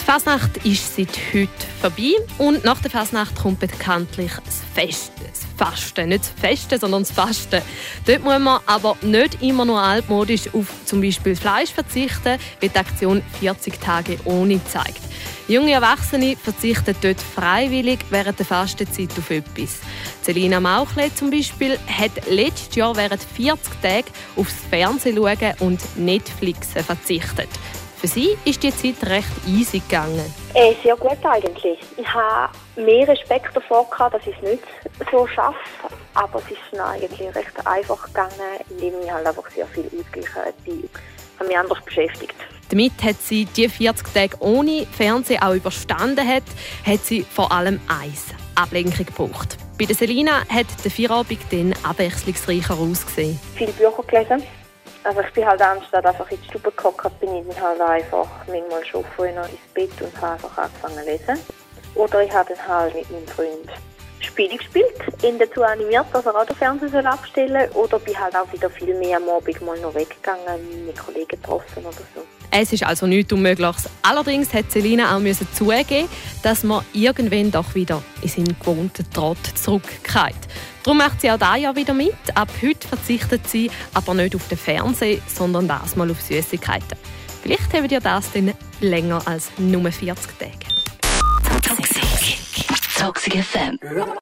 Fasnacht ist seit heute vorbei und nach der Fasnacht kommt bekanntlich das Fest. Das Fasten. Nicht das Festen, sondern das Fasten. Dort muss man aber nicht immer nur altmodisch auf zum Beispiel Fleisch verzichten, wie die Aktion 40 Tage ohne zeigt. Junge Erwachsene verzichten dort freiwillig während der Fastenzeit auf etwas. Selina Mauchle zum Beispiel hat letztes Jahr während 40 Tagen aufs Fernsehen schauen und Netflixen verzichtet. Für sie ist die Zeit recht easy gegangen. Sehr gut eigentlich. Ich habe mehr Respekt davor gehabt, dass ich es nicht so schaffe. Aber es ist dann eigentlich recht einfach gegangen, indem ich halt einfach sehr viel ausgeglichen bin. Ich habe mich anders beschäftigt. Damit hat sie die 40 Tage ohne Fernsehen auch überstanden, hat sie vor allem eins: Ablenkung gebraucht. Bei der Selina hat der Feierabend dann abwechslungsreicher ausgesehen. Viele Bücher gelesen. Also ich bin halt anstatt einfach in die Stube gehockt, bin ich dann halt einfach manchmal schon früher ins Bett und habe einfach angefangen zu lesen. Oder ich habe dann halt mit meinem Freund Spiele gespielt, ihn dazu animiert, dass er auch den Fernseher abstellen soll. Oder bin halt auch wieder viel mehr am Abend mal noch weggegangen, meine Kollegen getroffen oder so. Es ist also nichts Unmögliches. Allerdings hat Selina auch zugeben, dass man irgendwann doch wieder in seinen gewohnten Trott zurückkehrt. Darum macht sie auch dieses Jahr wieder mit. Ab heute verzichtet sie aber nicht auf den Fernseher, sondern das mal auf Süßigkeiten. Vielleicht haben ihr das dann länger als nur 40 Tage. Toxic FM.